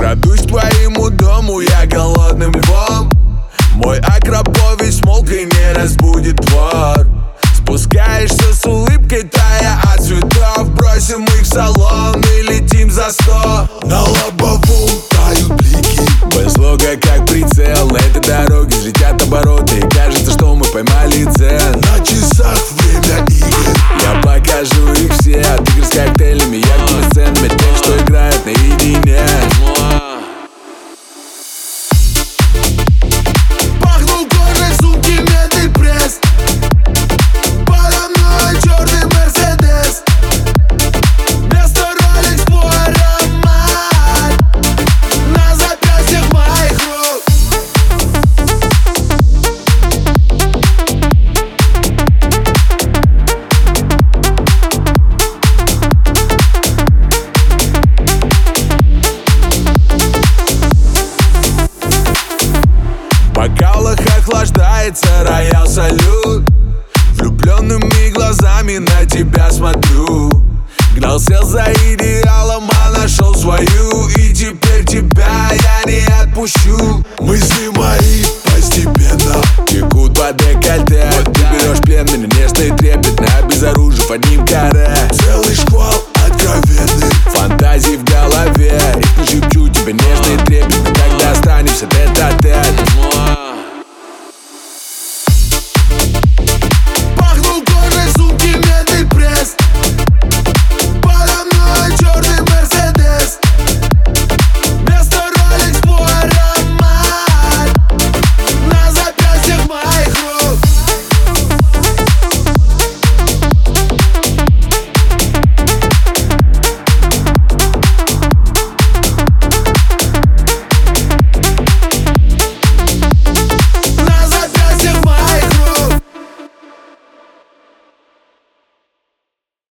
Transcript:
Крадусь к твоему дому, я голодным львом. Мой Акропович смолк и не разбудит двор. Спускаешься с улыбкой, тая от цветов. Бросим их в салон и летим за 100. На лобовом тают блики. Без лога как прицел. На этой дороге взлетят обороты. И кажется, что мы поймали цель. На часах время игр. Я покажу их все. От игр с коктейлями, яркими сценами, тех, что играют наедине. Пахнул кожей сумки, медный пресс. Подо мной черный Мерседес. Вместо Rolex твой аромат на запястьях моих рук. В бокалах охлаждается роял салют. Влюбленными глазами на тебя смотрю. Гнался за идеалом, а нашел свою. И теперь тебя я не отпущу. Мысли мои постепенно Текут по декольте. Ты берешь плен, меня нежно и трепетно, обезоружив одним каре. целый шквал